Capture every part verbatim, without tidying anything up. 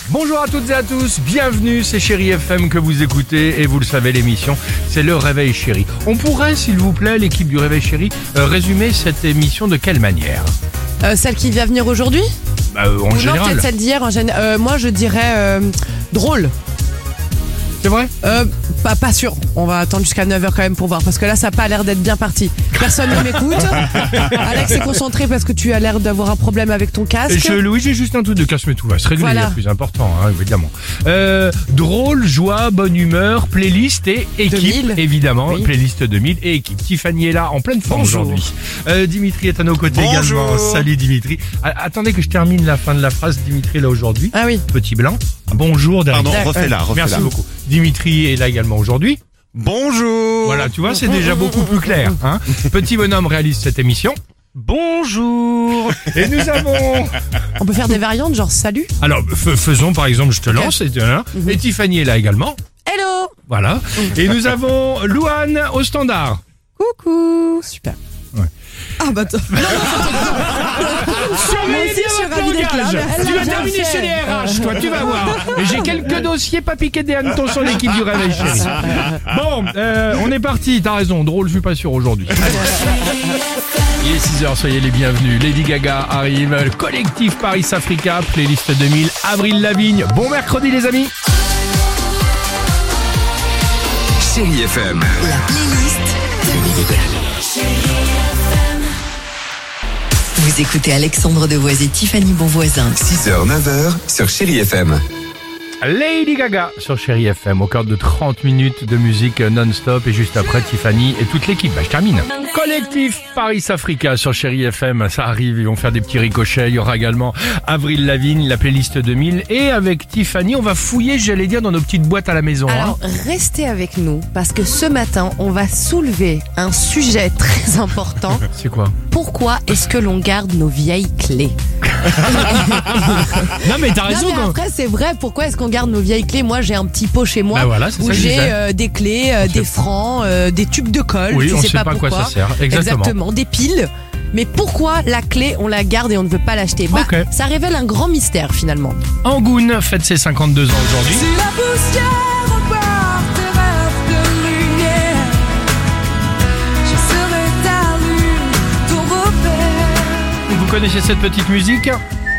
Bonjour à toutes et à tous, bienvenue, c'est Chérie F M que vous écoutez et vous le savez, l'émission, c'est le Réveil Chérie. On pourrait, s'il vous plaît, l'équipe du Réveil Chérie, euh, résumer cette émission de quelle manière? euh, Celle qui va venir aujourd'hui? Bah, euh, en Ou général. non, peut-être celle d'hier. En gén... euh, moi, je dirais euh, drôle. C'est vrai? Euh, pas, pas sûr. On va attendre jusqu'à neuf heures quand même pour voir. Parce que là, ça n'a pas l'air d'être bien parti. Personne ne m'écoute. Alex est concentré parce que tu as l'air d'avoir un problème avec ton casque. Je, Louis, j'ai juste un truc de casque, mais tout va se régler, Voilà. le plus important, hein, évidemment. Euh, drôle, joie, bonne humeur, playlist et équipe, deux mille. évidemment. Oui. Playlist deux mille et équipe. Tiffany est là, en pleine forme Bonjour. aujourd'hui. Euh, Dimitri est à nos côtés Bonjour. également. Salut Dimitri. Ah, attendez que je termine la fin de la phrase. Dimitri est là aujourd'hui. Ah oui. Petit blanc. Bonjour derrière. Pardon, refais-la, refais-la. Merci beaucoup. Dimitri est là également aujourd'hui. Bonjour. Voilà, tu vois, c'est déjà beaucoup plus clair. Hein. Petit bonhomme réalise cette émission. Bonjour. Et nous avons... On peut faire des variantes, genre salut. Alors, f- faisons par exemple, je te lance. Et, euh, Mhm. et Tiffany est là également. Hello. Voilà. Et nous avons Louane au standard. Coucou. Super. Ouais. Ah bah toi. Moi aussi, je suis ravie d'être là. Mais elle Tu l'a vas bien terminer fait. chez les R H, toi, tu vas voir. Et j'ai quelques dossiers pas piqués des hannetons sur l'équipe du Réveil Chérie. Bon, euh, on est parti, t'as raison, drôle, je suis pas sûr aujourd'hui. Il est six heures, soyez les bienvenus. Lady Gaga arrive, le collectif Paris Africa, playlist deux mille, Avril Lavigne. Bon mercredi les amis. Chérie F M. La playlist Vous écoutez Alexandre Devoise et Tiffany Bonvoisin. six heures neuf heures sur Chérie F M. Lady Gaga sur Chérie F M, au cœur de trente minutes de musique non-stop et juste après Tiffany et toute l'équipe. Bah, je termine. Collectif Paris Africa sur Chérie F M, ça arrive, ils vont faire des petits ricochets. Il y aura également Avril Lavigne, la playlist deux mille et avec Tiffany, on va fouiller, j'allais dire, dans nos petites boîtes à la maison. Alors, hein. restez avec nous parce que ce matin, on va soulever un sujet très important. C'est quoi? Pourquoi est-ce que l'on garde nos vieilles clés? Non mais t'as Non, raison mais quand... après, c'est vrai. Pourquoi est-ce qu'on garde nos vieilles clés? Moi, j'ai un petit pot chez moi Bah voilà, c'est ça où que je j'ai disais. euh, des clés, euh, des francs, euh, des tubes de colle. Oui, je on sais sait pas, pas à quoi pourquoi. ça sert. Exactement. des piles. Mais pourquoi la clé, on la garde et on ne veut pas l'acheter? Bah, Ok. ça révèle un grand mystère finalement. Angoune fête ses cinquante-deux ans aujourd'hui. la poussière repart tes rêves de lumière, je serai ta lune, ton repère. Vous connaissez cette petite musique?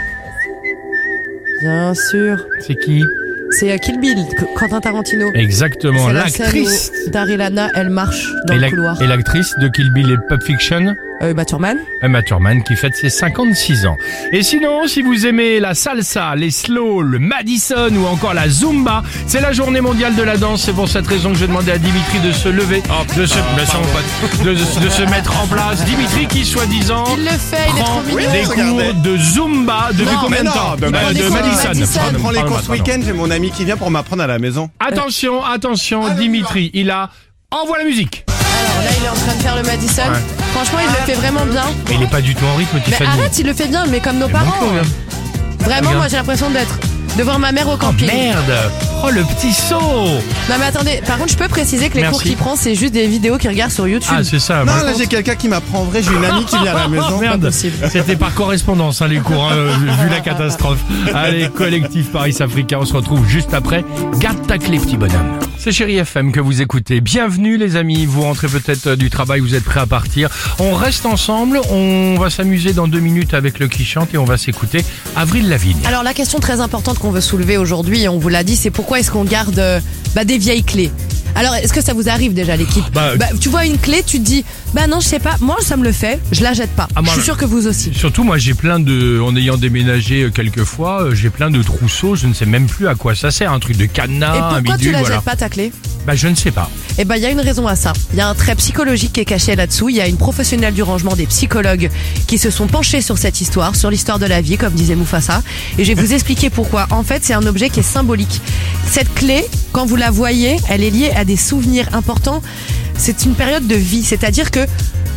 Bien sûr. C'est qui? C'est euh, Kill Bill, Qu- Quentin Tarantino. Exactement, C'est la scène l'actrice. où Daryl Hannah, elle marche dans Et le la- couloir. et l'actrice de Kill Bill et Pulp Fiction, Euh, Uma Thurman. Uma Thurman, qui fête ses cinquante-six ans. Et sinon, si vous aimez la salsa, les slow, le Madison ou encore la Zumba, c'est la journée mondiale de la danse. C'est pour cette raison que je demandais à Dimitri de se lever, de, se, ben, ça, on va- de, de se mettre en place. Dimitri qui, soi-disant, Il le fait, il est prend trop mignon. des regardez. cours de Zumba depuis Non, combien de mais non, temps de- Euh, prend des De cours de Madison. Madison. Pardon, Je prends les pardon, cours ce pardon. week-end, j'ai mon ami qui vient pour m'apprendre à la maison. Attention, attention, Dimitri, il a... Envoie la musique. Alors là, il est en train de faire le Madison. Ouais. Franchement, il le fait vraiment bien. Mais il est pas du tout en rythme, Mais Tiffany. arrête, il le fait bien, mais comme nos Mais parents. manque-le, hein. Vraiment, Regarde. moi j'ai l'impression d'être de voir ma mère au Oh camping. merde. Oh le petit saut. Non mais attendez, par contre, je peux préciser que les Merci. cours qu'il prend, c'est juste des vidéos qu'il regarde sur YouTube. Ah c'est ça. Non, moi- là j'ai quelqu'un qui m'apprend en vrai, j'ai une amie qui vient à la maison. Merde, possible. c'était par correspondance hein, les cours, hein, vu la catastrophe. Allez, collectif Paris Africa, on se retrouve juste après. Garde ta clé, petit bonhomme. C'est Chérie F M que vous écoutez. Bienvenue les amis, vous rentrez peut-être du travail, vous êtes prêts à partir. On reste ensemble, on va s'amuser dans deux minutes avec le qui chante et on va s'écouter Avril Lavigne. Alors la question très importante qu'on veut soulever aujourd'hui, et on vous l'a dit, c'est pourquoi est-ce qu'on garde euh, bah, des vieilles clés? Alors est-ce que ça vous arrive déjà l'équipe? Bah, Bah, tu vois une clé, tu te dis bah non je sais pas, moi ça me le fait, je la jette pas. Ah, moi, je suis sûr que vous aussi. Surtout moi j'ai plein de, en ayant déménagé euh, quelques fois, euh, j'ai plein de trousseaux, je ne sais même plus à quoi ça sert, un truc de cadenas, Et un pourquoi tu bidule, la voilà. jettes pas ta clé? Bah je ne sais pas. Eh ben, il y a une raison à ça. Il y a un trait psychologique qui est caché là-dessous. Il y a une professionnelle du rangement, des psychologues qui se sont penchés sur cette histoire, sur l'histoire de la vie, comme disait Mufasa. Et je vais vous expliquer pourquoi. En fait, c'est un objet qui est symbolique. Cette clé, quand vous la voyez, elle est liée à des souvenirs importants. C'est une période de vie. C'est-à-dire que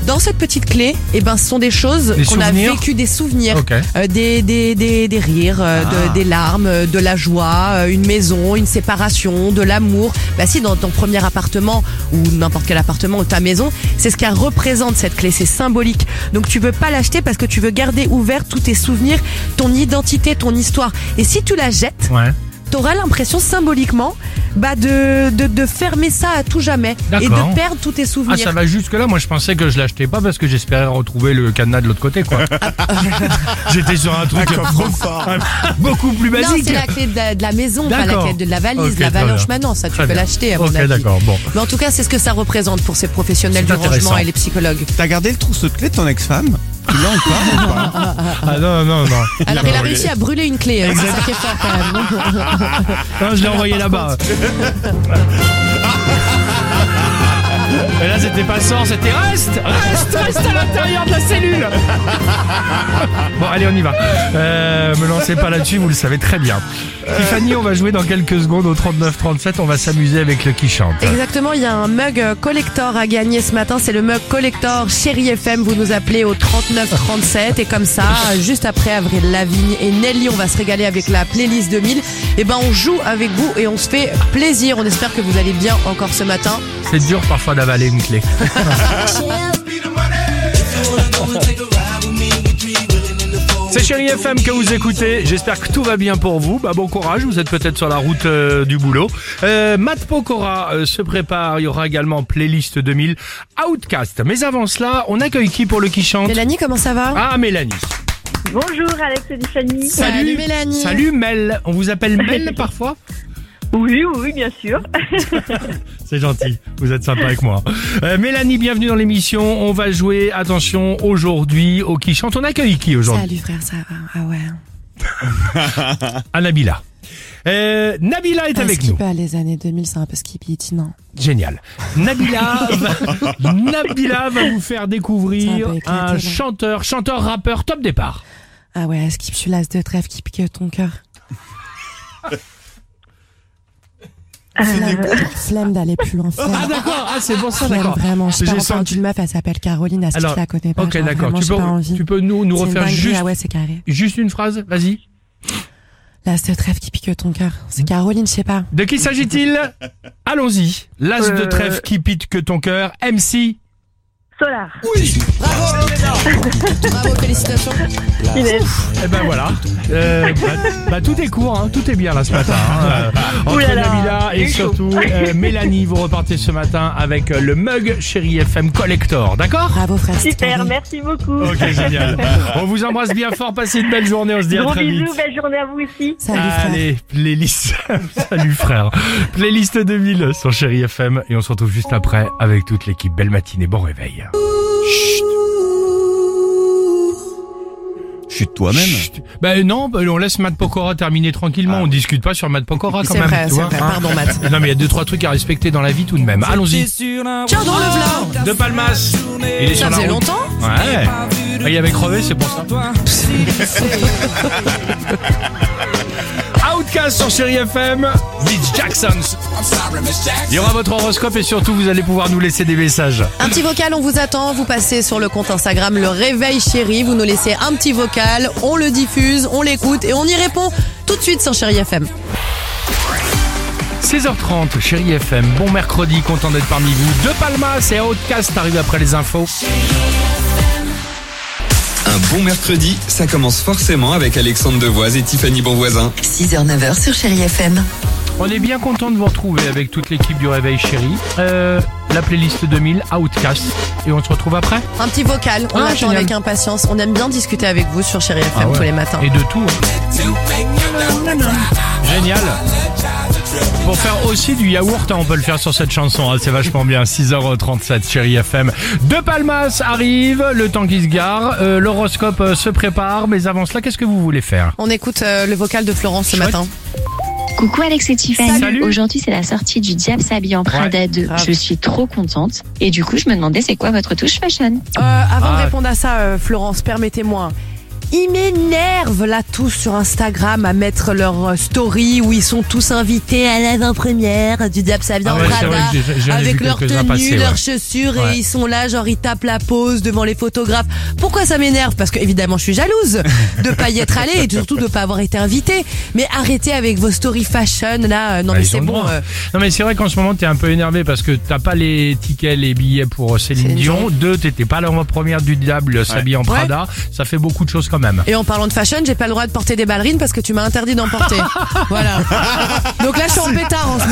Dans cette petite clé, eh ben, ce sont des choses Des qu'on a souvenirs vécues, des souvenirs, Ok. euh, des, des, des, des rires, euh, Ah. de- des larmes, euh, de la joie, euh, une maison, une séparation, de l'amour. Bah si, dans ton premier appartement ou n'importe quel appartement ou ta maison, c'est ce qu'elle représente cette clé, c'est symbolique. Donc tu veux pas l'acheter parce que tu veux garder ouvert tous tes souvenirs, ton identité, ton histoire. Et si tu la jettes, Ouais. t'auras l'impression symboliquement bah de, de, de fermer ça à tout jamais et D'accord. de perdre tous tes Ah, souvenirs. ça va jusque là. Moi, je pensais que je l'achetais pas parce que j'espérais retrouver le cadenas de l'autre côté, quoi. J'étais sur un truc beaucoup, beaucoup plus Non, basique. c'est la clé de la, de la maison, pas la D'accord. clé de la valise, Ok, la très valoche bien. maintenant, ça tu Très peux bien. l'acheter à mon Ok, avis. d'accord. Bon. Mais en tout cas, c'est ce que ça représente pour ces professionnels C'est du intéressant. rangement et les psychologues. T'as gardé le trousseau de clés de ton ex-femme? Tu l'as encore ou pas? Ah non, non, non. Alors il a réussi à brûler une clé, hein, c'est ça qui est fort quand même. Non, je l'ai envoyé là-bas. Et là, c'était pas sort, c'était reste, reste, reste à l'intérieur de la cellule. Bon, allez, on y va. Euh, me lancez pas là-dessus, vous le savez très bien. Tiffany, on va jouer dans quelques secondes au trente-neuf trente-sept. On va s'amuser avec le qui chante. Exactement, il y a un mug euh, collector à gagner ce matin, c'est le mug collector Chérie F M, vous nous appelez au trente-neuf trente-sept et comme ça, euh, juste après Avril Lavigne et Nelly, on va se régaler avec la playlist deux mille. Et ben on joue avec vous et on se fait plaisir, on espère que vous allez bien encore ce matin. C'est dur parfois d'avaler une clé. C'est Chérie F M que vous écoutez. J'espère que tout va bien pour vous. Bah, bon courage. Vous êtes peut-être sur la route euh, du boulot. Euh, Matt Pokora euh, se prépare. Il y aura également playlist deux mille Outcast. Mais avant cela, on accueille qui pour le qui chante? Mélanie, comment ça va? Ah, Mélanie. Bonjour Alex et Tiffany. Salut, Mélanie. Salut Mel. On vous appelle Mel parfois? Oui, oui, oui, bien sûr. C'est gentil, vous êtes sympa avec moi. Euh, Mélanie, bienvenue dans l'émission. On va jouer, attention, aujourd'hui au qui chante. On accueille qui aujourd'hui? Salut frère, ça va? Ah ouais. À Nabila. Euh, Nabila est avec nous. Les années deux mille, c'est un peu skibitinant. Génial. Nabila va, Nabila va vous faire découvrir C'est un peu éclaté, un là. chanteur, chanteur, rappeur, top départ. Ah ouais, skip, je suis l'as de trèfle qui pique ton cœur. Flemme d'aller plus loin. Flemme. Ah d'accord, ah c'est pour ça, Flemme, d'accord. vraiment. Je J'ai parle encore senti- d'une meuf, elle s'appelle Caroline, est-ce que Alors, tu la connais pas? ok, Genre, d'accord. vraiment, Tu j'ai pas peux, envie. tu peux nous, nous C'est une refaire dinguerie, juste, ah ouais, c'est carré. juste une phrase, vas-y. Là, ce trèfle qui pique ton cœur. C'est Caroline, je sais pas. De qui s'agit-il? Allons-y. L'as de Euh. trèfle qui pique que ton cœur, M C. Solar. Bravo, bravo, félicitations. Inès. Eh ben voilà. Euh, bah, bah, tout est court, hein, tout est bien là ce matin. Hein. Euh, entre Ouh là là, Nabila et c'est chaud. surtout euh, Mélanie, vous repartez ce matin avec euh, le mug Chérie F M Collector, d'accord? Bravo, frère. c'est Super, carré. merci beaucoup. Ok, génial. On vous embrasse bien fort, passez une belle journée, on se dit à Gros très vite. bisous, belle journée à vous aussi. Salut, frère. Allez, playlist. Salut frère. Playlist deux mille sur Chérie F M et on se retrouve juste après avec toute l'équipe. Belle matinée, bon réveil. Chut. Chute toi-même. Chut. Ben non, ben on laisse Matt Pokora terminer tranquillement. On discute pas sur Matt Pokora quand C'est même. vrai, tu c'est vois, vrai. hein. Pardon, Matt. Non mais il y a deux trois trucs à respecter dans la vie tout de même. Allons-y. Tiens, dans le vlog. De Palmas. Il est sur Ça la faisait route. longtemps? Ouais. Ah, il avait crevé, c'est pour ça. Outcast sur Chérie F M, Miss Jacksons. Il y aura votre horoscope et surtout vous allez pouvoir nous laisser des messages. Un petit vocal, on vous attend. Vous passez sur le compte Instagram Le Réveil Chéri. Vous nous laissez un petit vocal. On le diffuse, on l'écoute et on y répond tout de suite sur Chéri F M. seize heures trente, Chérie F M, bon mercredi, content d'être parmi vous. De Palmas et Outcast arrive après les infos. Un bon mercredi, ça commence forcément avec Alexandre Devoise et Tiffany Bonvoisin. six heures neuf heures sur Chérie F M. On est bien content de vous retrouver avec toute l'équipe du Réveil Chéri. Euh, la playlist deux mille, Outcast. Et on se retrouve après. Un petit vocal, on Ah, attend génial. avec impatience. On aime bien discuter avec vous sur Chéri F M Ah ouais. tous les matins. Et de tout. hein. Génial. Pour faire aussi du yaourt, hein, on peut le faire sur cette chanson, hein, c'est vachement bien. six heures trente-sept, Chérie F M. De Palmas arrive, le temps qui se gare, euh, l'horoscope euh, se prépare, mais avant cela, qu'est-ce que vous voulez faire? On écoute euh, le vocal de Florence ce Chouette. matin. Coucou Alex et Tiffany. Salut. Aujourd'hui, c'est la sortie du Diable s'habille en Prada deux. grave. Je suis trop contente. Et du coup, je me demandais c'est quoi votre touche fashion? Euh, avant Ah. de répondre à ça, euh, Florence, permettez-moi. Ils m'énervent là tous sur Instagram à mettre leur story où ils sont tous invités à l'avant-première du Diable ça vient Ah ouais, c'est vrai Prada que j'ai- j'en ai avec vu leur quelques-uns tenue, passer, leurs ouais. chaussures Ouais. et ils sont là genre ils tapent la pose devant les photographes. Pourquoi ça m'énerve? Parce que évidemment je suis jalouse de pas y être allée et surtout de pas avoir été invitée. Mais arrêtez avec vos stories fashion là. Euh, Non Bah, mais ils ont c'est le bon. droit. euh, Non mais c'est vrai qu'en ce moment t'es un peu énervé parce que t'as pas les tickets, les billets pour Céline, Céline Dion. Dion. Deux, t'étais pas à l'avant-première du Diable s'habiller en Prada. Ça fait beaucoup de choses quand même. Et en parlant de fashion, j'ai pas le droit de porter des ballerines parce que tu m'as interdit d'en porter. Voilà. Donc là, je suis en pétard en ce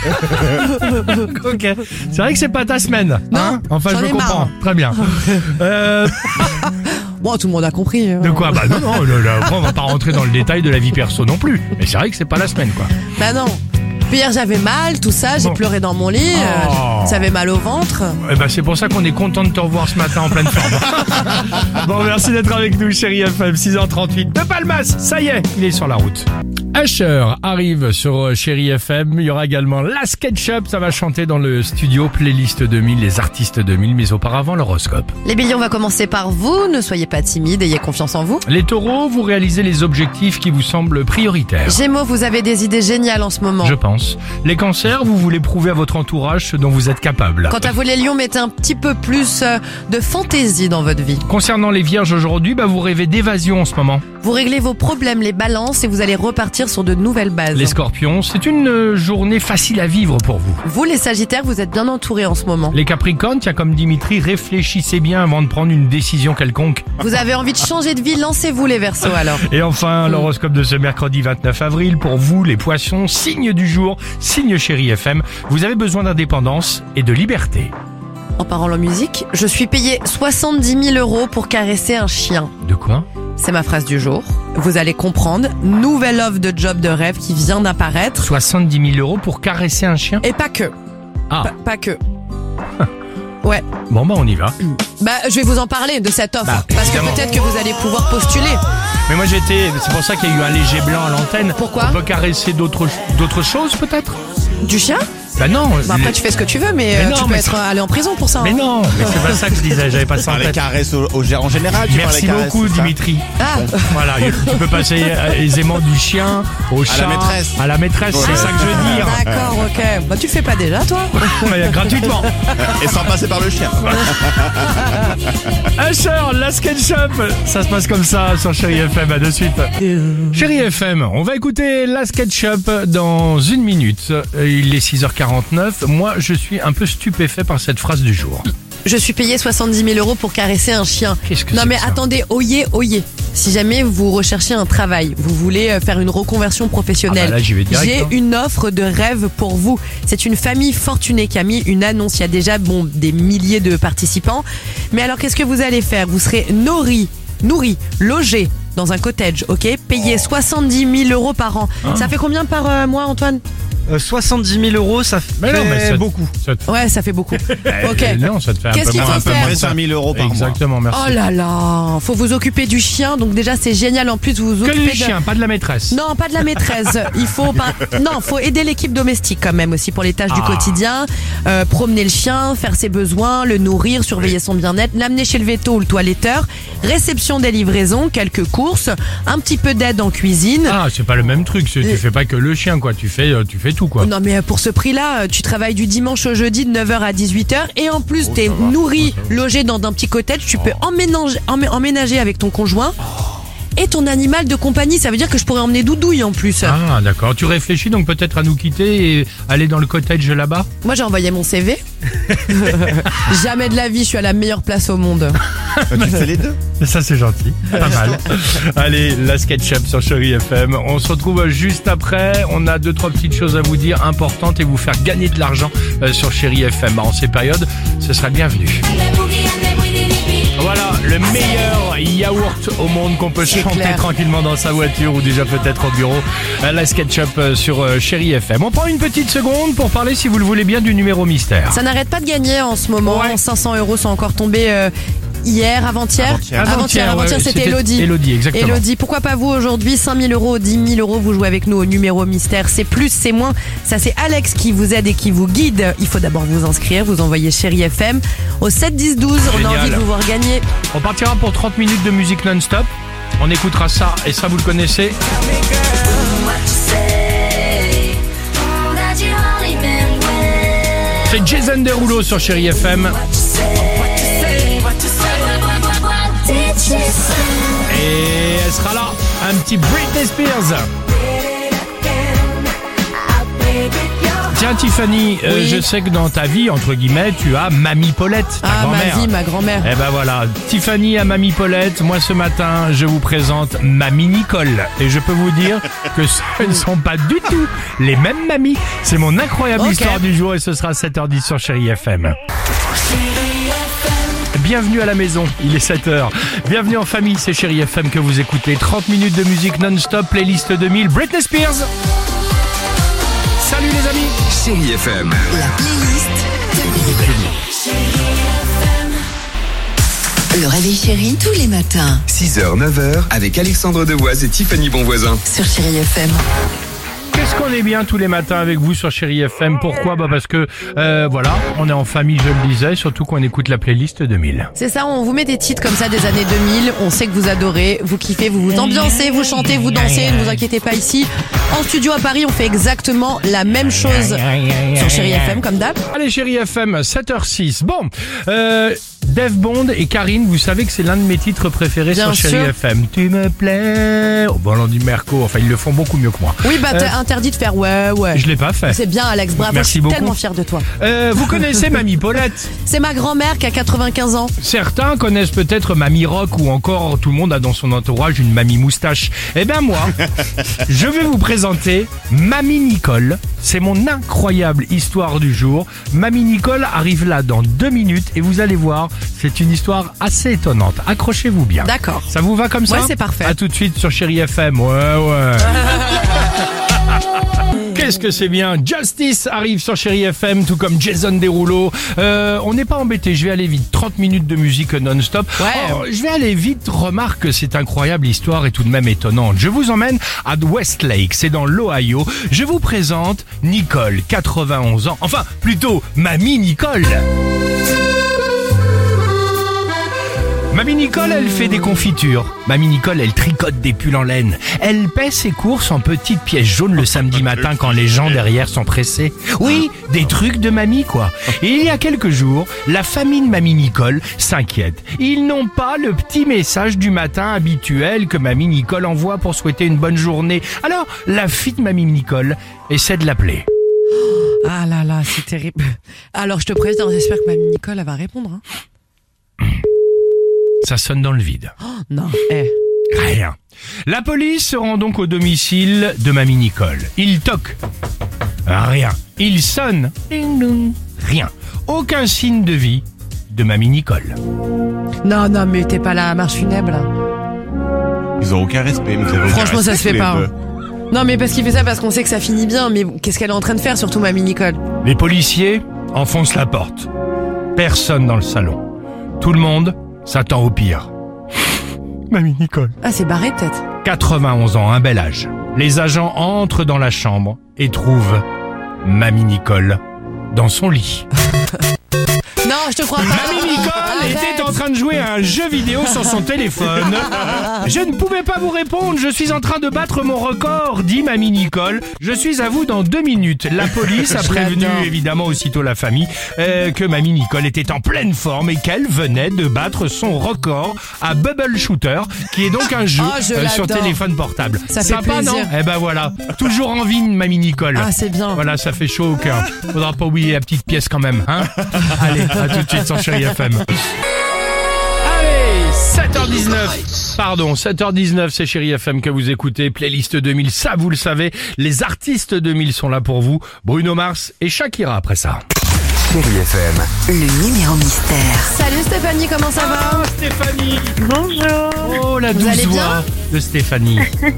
moment. Ok. C'est vrai que c'est pas ta semaine. Non, hein Enfin, j'en je ai me comprends. marre. Très bien. Euh, Bon, tout le monde a compris. hein. de quoi? Bah non, non, là, là, après, on va pas rentrer dans le détail de la vie perso non plus. Mais c'est vrai que c'est pas la semaine, quoi. Bah non. Puis hier, j'avais mal, tout ça, j'ai Bon. pleuré dans mon lit, euh, Oh. ça avait mal au ventre. Eh ben, c'est pour ça qu'on est content de te revoir ce matin en pleine forme. Bon, merci d'être avec nous, chérie F M, six heures trente-huit. De Palmas, ça y est, il est sur la route. Usher arrive sur Chérie F M. Il y aura également la SketchUp. Ça va chanter dans le studio Playlist deux mille, les artistes deux mille. Mais auparavant, l'horoscope. Les billes, on va commencer par vous. Ne soyez pas timide, ayez confiance en vous. Les taureaux, vous réalisez les objectifs qui vous semblent prioritaires. Gémeaux, vous avez des idées géniales en ce moment. Je pense. Les cancers, vous voulez prouver à votre entourage ce dont vous êtes capable. Quant à vous, les lions, mettez un petit peu plus euh, de fantaisie dans votre vie. Concernant les vierges aujourd'hui, bah, vous rêvez d'évasion en ce moment. Vous réglez vos problèmes, les balances, et vous allez repartir sur de nouvelles bases. Les scorpions, c'est une euh, journée facile à vivre pour vous. Vous, les sagittaires, vous êtes bien entourés en ce moment. Les capricornes, tiens, comme Dimitri, réfléchissez bien avant de prendre une décision quelconque. Vous avez envie de changer de vie, lancez-vous les Verseaux alors. Et enfin, l'horoscope de ce mercredi vingt-neuf avril, pour vous, les poissons, signe du jour, signe Chérie F M, vous avez besoin d'indépendance et de liberté. En parlant musique, je suis payé soixante-dix mille euros pour caresser un chien. De quoi? C'est ma phrase du jour. Vous allez comprendre, nouvelle offre de job de rêve qui vient d'apparaître. soixante-dix mille euros pour caresser un chien? Et pas que. Ah, Pas, pas que. Ouais. bon bah on y va. Bah, je vais vous en parler de cette offre. Bah, parce que évidemment. peut-être que vous allez pouvoir postuler. Mais moi j'étais, c'est pour ça qu'il y a eu un léger blanc à l'antenne. Pourquoi? On peut caresser d'autres d'autres choses peut-être? Du chien? Bah non. Bah après les- tu fais ce que tu veux, mais, Mais euh, non, tu peux mais être c'est- allé en prison pour ça. Mais hein. non, mais c'est pas ça que je disais, j'avais pas ça en Par les tête. caresses au, au gérant général, tu Merci parles des caresses, beaucoup c'est ça Dimitri. Ah, Voilà, tu peux passer euh, aisément du chien au chat, maîtresse. à la maîtresse, c'est ça que je veux dire. d'accord, ok. Bah tu le fais pas déjà, toi? Mais gratuitement. Et sans passer par le chien. Usher, la SketchUp, ça se passe comme ça sur Chérie F M, à de suite. Chérie F M, on va écouter la SketchUp dans une minute. Euh, Il est six heures quarante-neuf. Moi, je suis un peu stupéfait par cette phrase du jour. Je suis payé soixante-dix mille euros pour caresser un chien. Qu'est-ce que Non c'est mais que ça attendez, oyez, oyez. Si jamais vous recherchez un travail, vous voulez euh, faire une reconversion professionnelle, Ah bah là, j'y vais direct, j'ai hein. une offre de rêve pour vous. C'est une famille fortunée qui a mis une annonce. Il y a déjà bon des milliers de participants. Mais alors qu'est-ce que vous allez faire? Vous serez nourri, nourri, logé dans un cottage, ok? Payé soixante-dix mille euros par an. Ah. Ça fait combien par euh, mois, Antoine? Euh, soixante-dix mille euros, ça fait Mais non, mais ça- beaucoup. Ça te- Ouais, ça fait beaucoup. Ok. Euh, Non, ça te fait un Qu'est-ce peu qu'il moins. faut Un peu faire moins de cinq mille euros par mois. Exactement, merci. Oh là là, faut vous occuper du chien, donc déjà c'est génial. En plus vous vous Que occupez du de... chien, pas de la maîtresse. Non, pas de la maîtresse. Il faut pas... non, faut aider l'équipe domestique quand même aussi pour les tâches du Ah. quotidien. Euh, promener le chien, faire ses besoins, le nourrir, surveiller son bien-être, l'amener chez le véto ou le toiletteur, réception des livraisons, quelques courses, un petit peu d'aide en cuisine. Ah, c'est pas le même truc. c'est- Tu fais pas que le chien, quoi. Tu fais, euh, tu fais tout, quoi. Non mais pour ce prix-là, tu travailles du dimanche au jeudi de neuf heures à dix-huit heures et en plus t'es nourri, logé dans un petit cottage, tu peux emménager, emmé- emménager avec ton conjoint et ton animal de compagnie. Ça veut dire que je pourrais emmener Doudouille en plus. Ah, d'accord. Tu réfléchis donc peut-être à nous quitter et aller dans le cottage là-bas? Moi j'ai envoyé mon C V. Jamais de la vie je suis à la meilleure place au monde. Tu fais les deux. Ça, c'est gentil. Pas mal. Allez, la SketchUp sur Chérie F M. On se retrouve juste après. On a deux, trois petites choses à vous dire importantes et vous faire gagner de l'argent euh, sur Chérie F M. Bah, en ces périodes, ce sera le bienvenu. Voilà, le meilleur yaourt au monde qu'on peut C'est chanter clair. tranquillement dans sa voiture ou déjà peut-être au bureau. Euh, La SketchUp euh, sur euh, Chérie F M. On prend une petite seconde pour parler, si vous le voulez bien, du numéro mystère. Ça n'arrête pas de gagner en ce moment. Ouais. cinq cents euros sont encore tombés euh, hier, avant-hier. Avant-hier. Avant-hier, Avant-hier, avant-hier, ouais, c'était c'était Elodie. Elodie, exactement. Elodie, pourquoi pas vous aujourd'hui? cinq mille euros, dix mille euros, vous jouez avec nous au numéro mystère. C'est plus, c'est moins. Ça, c'est Alex qui vous aide et qui vous guide. Il faut d'abord vous inscrire. Vous envoyez Chérie F M au sept dix douze. On a Génial. envie de vous voir gagner. On partira pour trente minutes de musique non-stop. On écoutera ça, et ça vous le connaissez. C'est Jason Derulo sur Chérie F M. Et elle sera là, un petit Britney Spears. Tiens Tiffany, euh, Oui. je sais que dans ta vie, entre guillemets, tu as Mamie Paulette, ta Ah, grand-mère. ma vie, ma grand-mère. Eh ben voilà, Tiffany à Mamie Paulette, moi ce matin, je vous présente Mamie Nicole. Et je peux vous dire que ce ne sont pas du tout les mêmes mamies. C'est mon incroyable Ok. histoire du jour et ce sera à sept heures dix sur Chérie F M. Bienvenue à la maison, il est sept heures. Bienvenue en famille, c'est Chérie F M que vous écoutez. trente minutes de musique non-stop, playlist deux mille, Britney Spears. Salut les amis. Chérie F M. La playlist Le réveil chéri tous les matins six heures, neuf heures, avec Alexandre Devoise et Tiffany Bonvoisin. sur Chérie F M. Qu'est-ce qu'on est bien tous les matins avec vous sur Chérie F M. Pourquoi ? Bah parce que, euh, voilà, on est en famille, je le disais, surtout qu'on écoute la playlist deux mille. C'est ça, on vous met des titres comme ça des années deux mille, on sait que vous adorez, vous kiffez, vous vous ambiancez, vous chantez, vous dansez, ne vous inquiétez pas ici. En studio à Paris, on fait exactement la même chose sur Chérie F M comme d'hab. Allez Chérie F M, sept heures six. Bon, euh, Dave Bond et Karine, vous savez que c'est l'un de mes titres préférés Bien sur Chérie sûr. F M. Tu me plais. Oh, bon, on dit Merco, enfin ils le font beaucoup mieux que moi. Oui, bah Euh, t'as interdit de faire ouais, ouais. Je l'ai pas fait. C'est bien Alex, bravo, Merci je suis beaucoup. tellement fière de toi. Euh, vous connaissez Mamie Paulette ? C'est ma grand-mère qui a quatre-vingt-quinze ans. Certains connaissent peut-être Mamie Rock ou encore tout le monde a dans son entourage une Mamie Moustache. Eh ben moi, je vais vous présenter Mamie Nicole. C'est mon incroyable histoire du jour. Mamie Nicole arrive là dans deux minutes et vous allez voir, c'est une histoire assez étonnante. Accrochez-vous bien. D'accord. Ça vous va comme ça ? Ouais, c'est parfait. À tout de suite sur Chérie F M. Ouais, ouais. Qu'est-ce que c'est bien. Justice arrive sur Chérie F M, tout comme Jason Derulo. Euh, on n'est pas embêté, je vais aller vite. trente minutes de musique non-stop. Ouais. Oh, je vais aller vite. Remarque que cette incroyable histoire est tout de même étonnante. Je vous emmène à Westlake, c'est dans l'Ohio. Je vous présente Nicole, quatre-vingt-onze ans. Enfin, plutôt, Mamie Nicole. Mamie Nicole, elle fait des confitures. Mamie Nicole, elle tricote des pulls en laine. Elle paie ses courses en petites pièces jaunes le samedi matin quand les gens derrière sont pressés. Oui, des trucs de mamie, quoi. Et il y a quelques jours, la famille de Mamie Nicole s'inquiète. Ils n'ont pas le petit message du matin habituel que Mamie Nicole envoie pour souhaiter une bonne journée. Alors, la fille de Mamie Nicole essaie de l'appeler. Ah là là, c'est terrible. Alors je te préviens, j'espère que mamie Nicole elle va répondre. Hein. Ça sonne dans le vide. Non, eh. Rien. La police se rend donc au domicile de Mamie Nicole. Il toque. Rien. Il sonne. Ding dong. Rien. Aucun signe de vie de Mamie Nicole. Non, non, mais t'es pas là à marche funèbre là. Ils ont aucun respect. Vous avez aucun Franchement, ça respect, se fait tous les pas. deux. hein. Non, mais parce qu'il fait ça parce qu'on sait que ça finit bien. Mais qu'est-ce qu'elle est en train de faire, surtout mamie Nicole? Les policiers enfoncent la porte. Personne dans le salon. Tout le monde s'attend au pire. Mamie Nicole. Ah, c'est barré peut-être. quatre-vingt-onze ans, un bel âge. Les agents entrent dans la chambre et trouvent Mamie Nicole dans son lit. Non, je te crois pas. Mamie Nicole Arrête. était en train de jouer à un jeu vidéo sur son téléphone. Je ne pouvais pas vous répondre, je suis en train de battre mon record, dit Mamie Nicole. Je suis à vous dans deux minutes. La police a Je prévenu l'adore. évidemment aussitôt la famille euh, que Mamie Nicole était en pleine forme et qu'elle venait de battre son record à Bubble Shooter, qui est donc un jeu Oh, je euh, sur l'adore. téléphone portable. Ça fait Sympa, plaisir. non ? Eh ben voilà, toujours en vie Mamie Nicole. Ah, c'est bien. Voilà, ça fait chaud au cœur. Faudra pas oublier la petite pièce quand même, hein ? Allez, à tout de suite sur Chérie F M. Allez, sept heures dix-neuf. Pardon, sept heures dix-neuf, c'est Chérie F M que vous écoutez. Playlist deux mille, ça vous le savez. Les artistes deux mille sont là pour vous. Bruno Mars et Shakira après ça. Chérie F M. Le numéro mystère. Salut Stéphanie, comment ça va? Ah, Stéphanie. Bonjour. Oh, la Vous douce allez bien voix de Stéphanie.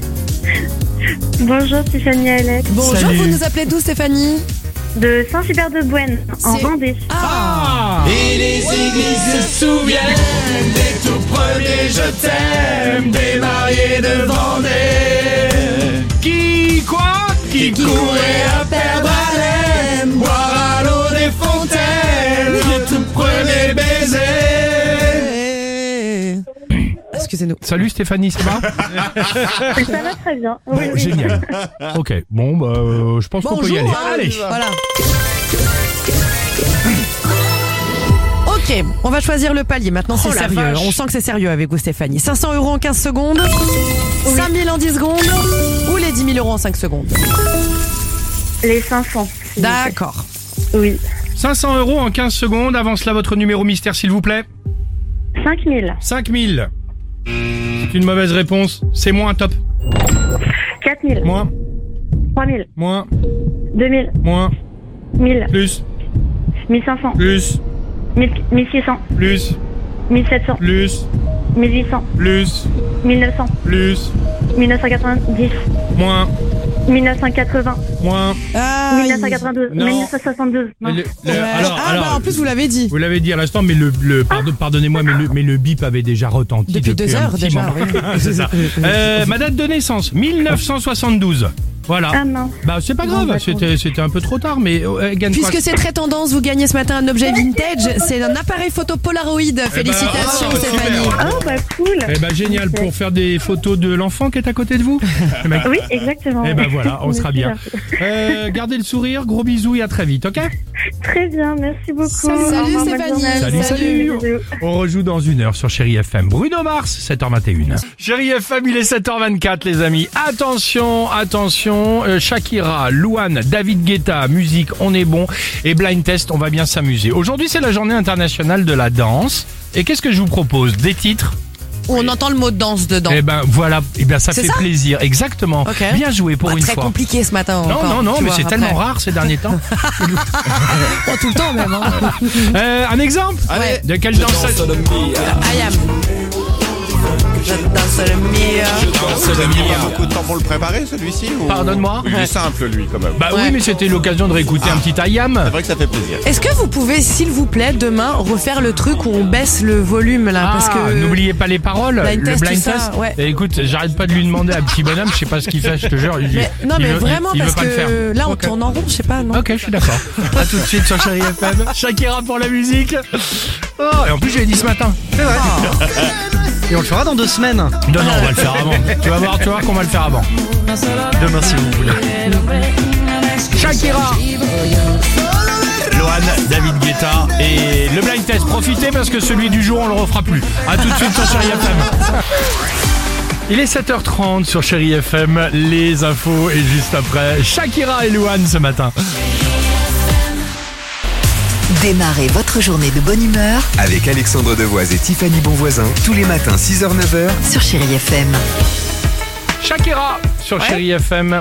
Bonjour Tiffany et Alex. Bonjour, Salut. vous nous appelez d'où Stéphanie? De Saint-Hubert-de-Bouenne, en C'est- Vendée. Ah. Et les églises se souviennent des tout premiers je t'aime, des mariés de Vendée. Qui quoi? Qui courait à perdre haleine, boire à l'eau des fontaines, les tout premiers baisers. Excusez-moi. nous. Salut Stéphanie, ça va? Ça va très bien. Oui, Bon, oui. génial. Ok, bon, bah, euh, je pense qu'on peut y aller. Bonjour, hein, Allez. Voilà. Ok, on va choisir le palier. Maintenant, c'est Oh la sérieux. vache. On sent que c'est sérieux avec vous, Stéphanie. cinq cents euros en quinze secondes, cinq mille en dix secondes ou les dix mille euros en cinq secondes. Les cinq cents. s'il vous plaît. D'accord. Oui. cinq cents euros en quinze secondes. Avance là votre numéro mystère, s'il vous plaît. cinq mille. cinq mille. C'est une mauvaise réponse. C'est moins top. quatre mille. Moins, trois mille. moins, deux mille. moins, mille. plus, mille cinq cents. plus, mille six cents. plus, mille sept cents. plus, mille huit cents. plus, mille neuf cents. plus, mille neuf cent quatre-vingt-dix. moins, mille neuf cent quatre-vingts. moins. Ah, mille neuf cent quatre-vingt-douze. Non. mille neuf cent soixante-douze. Non. Le- le- ouais. alors, ah, alors, bah en plus, vous l'avez dit. vous l'avez dit à l'instant, mais le, le pardon- pardonnez-moi, mais le, mais le bip avait déjà retenti Depuis deux un heures, petit déjà, moment. oui. C'est ça. Euh, ma date de naissance, mille neuf cent soixante-douze. Voilà. Ah mince. Bah c'est pas Bon, grave, d'accord. c'était c'était un peu trop tard, mais euh, Egan, quoi. Puisque c'est très tendance, vous gagnez ce matin un objet vintage. C'est un appareil photo Polaroid. Félicitations, oh, Stéphanie. super. Oh, bah cool. Eh ben génial, Ok. pour faire des photos de l'enfant qui est à côté de vous. Eh ben, Oui, exactement. eh ben voilà, on sera bien. Merci. Euh, gardez le sourire, gros bisous et à très vite, ok? Très bien, merci beaucoup. Salut, Au revoir, bonne Stéphanie. journée. Salut, salut. Bisous. On rejoue dans une heure sur Chéri F M. Bruno Mars, sept heures vingt et une. Chéri F M, il est sept heures vingt-quatre, les amis. Attention, attention, euh, Shakira, Louane, David Guetta, musique, on est bon. Et Blind Test, on va bien s'amuser. Aujourd'hui, c'est la journée internationale de la danse. Et qu'est-ce que je vous propose? Des titres? Où on entend le mot danse dedans. Eh ben voilà, eh ben ça C'est fait ça plaisir, exactement. Ok. Bien joué pour Pas une très fois. compliqué ce matin. Non, encore, non, non, tu mais vois, c'est après. tellement rare ces derniers temps. Pas tout le temps même. Hein. Euh, un exemple? Ouais. De quelle danse? I am. Je danse le mire. Vous avez mis pas beaucoup de temps pour le préparer, celui-ci ou... Pardonne-moi? Il est simple, lui, quand même. Bah oui, Ouais. mais c'était l'occasion de réécouter un petit ayam. C'est vrai que ça fait plaisir. Est-ce que vous pouvez, s'il vous plaît, demain refaire le truc où on baisse le volume là, parce Ah, que n'oubliez pas les paroles. Blind le test, blind tout ça, test. ouais. Et écoute, j'arrête pas de lui demander à petit bonhomme, je sais pas ce qu'il fait, je te jure. il- Mais- non il mais veut- vraiment il, il veut parce pas le faire. que là on Ok. tourne en rond, je sais pas, non. Ok, je suis d'accord. À tout de suite sur Chéri F M. Shakira pour la musique. Oh, et en plus, je l'ai dit ce matin. C'est vrai. Et on le fera dans deux semaines. Non, non, on va le faire avant. Tu vas voir, tu vas voir qu'on va le faire avant. Demain, si vous voulez. Shakira, Loane, David Guetta et le blind test. Profitez parce que celui du jour, on le refera plus. À tout de suite sur Chéri F M. Il est sept heures trente sur Chéri F M. Les infos et juste après, Shakira et Loane ce matin. Démarrez votre journée de bonne humeur Avec Alexandre Devoise et Tiffany Bonvoisin, tous les matins six heures neuf heures. sur Chéri F M. Shakira sur Chéri F M.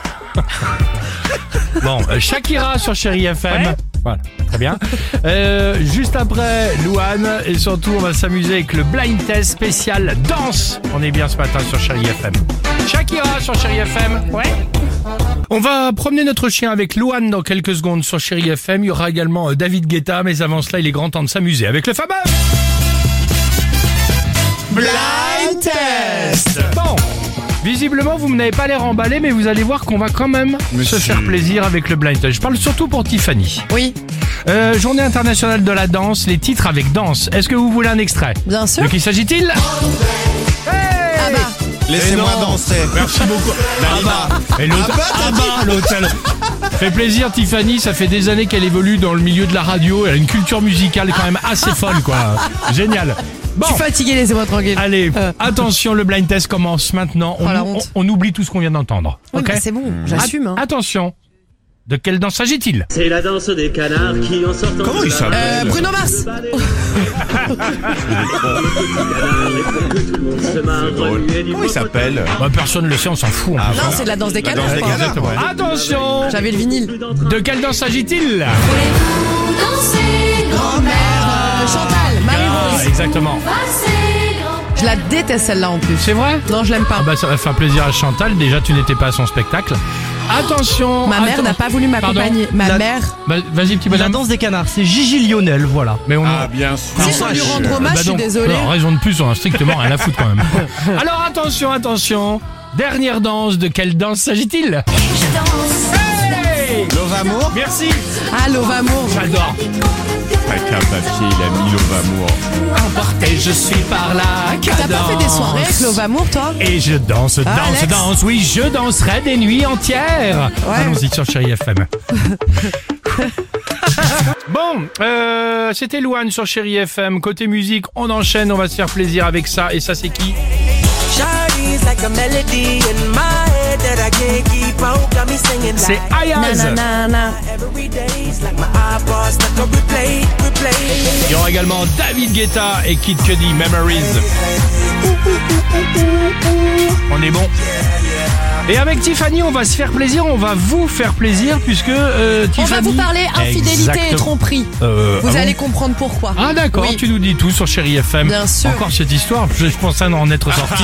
Bon, euh, Shakira sur Chéri F M. Ouais. Voilà, très bien. Euh, juste après, Louane. Et surtout, on va s'amuser avec le blind test spécial danse. On est bien ce matin sur Chéri F M. Shakira sur Chéri F M. Ouais. On va promener notre chien avec Louane dans quelques secondes sur Chéri F M. Il y aura également euh, David Guetta. Mais avant cela, il est grand temps de s'amuser avec le fameux blind test. Bon. Visiblement, vous n'avez pas l'air emballé, mais vous allez voir qu'on va quand même Mais se si. faire plaisir avec le blind test. Je parle surtout pour Tiffany. Oui, Euh, journée internationale de la danse, les titres avec danse. Est-ce que vous voulez un extrait? bien sûr. De qui s'agit-il? Hey Ah bah, Laissez-moi Et non. danser. Merci beaucoup. Ah bah. Et l'autre, Ah bah, t'as ah bah, l'hôtel. Fait plaisir, Tiffany. Ça fait des années qu'elle évolue dans le milieu de la radio. Elle a une culture musicale quand même assez folle, quoi. Génial. Bon. je suis fatiguée, laissez-moi tranquille. Allez, Euh. attention, le blind test commence maintenant. On, Oh, la on- honte. on oublie tout ce qu'on vient d'entendre. Oui, Ok. bah, c'est bon, j'assume. Hein. At- Attention. De quelle danse s'agit-il? C'est la danse des canards qui en sortant. Comment il s'appelle Euh, Bruno Mars. Comment il s'appelle Bah, personne ne le sait, on s'en fout. Ah, on Non, c'est de la danse des canards, danse je des crois. canards. Exactement. ouais. Attention. J'avais le vinyle. De quelle danse s'agit-il? Euh, Chantal, Ah, Marie-Rose. exactement. Je la déteste celle-là en plus. C'est vrai? Non, je l'aime pas. Ah bah ça va faire plaisir à Chantal. Déjà, tu n'étais pas à son spectacle. Attention. Ma mère atten- n'a pas voulu m'accompagner. Ma La- mère. Bah, vas-y, petit La bonhomme. danse des canards, c'est Gigi Lionel, voilà. Mais on Ah, bien sûr. Si je dois lui rendre hommage, Bah je suis donc, désolée. non, raison de plus, on a strictement rien à foutre quand même. Alors attention, attention. Dernière danse, de quelle danse s'agit-il? Hey Love Amour. Merci. Ah, Love Amour. J'adore. sac à papier, il a mis l'Ovamour. Emporté, je suis par la cadence. T'as pas fait des soirées avec Lovamour, toi? Et je danse, danse, Ah, Alex. danse, oui, je danserai des nuits entières. Ouais. Allons-y sur Chérie F M. Bon, euh, c'était Louane sur Chérie F M. Côté musique, on enchaîne, on va se faire plaisir avec ça. Et ça, c'est qui? C'est Ayaz. Nanana. Il y aura également David Guetta et Kid Cudi, Memories. On est bon. Et avec Tiffany, on va se faire plaisir, on va vous faire plaisir puisque euh, Tiffany... On va vous parler infidélité Exactement. et tromperie. Euh, Vous ah allez bon comprendre pourquoi. Ah d'accord, Oui. tu nous dis tout sur Chérie F M. Bien sûr. Encore cette histoire, je, je pensais en être sorti.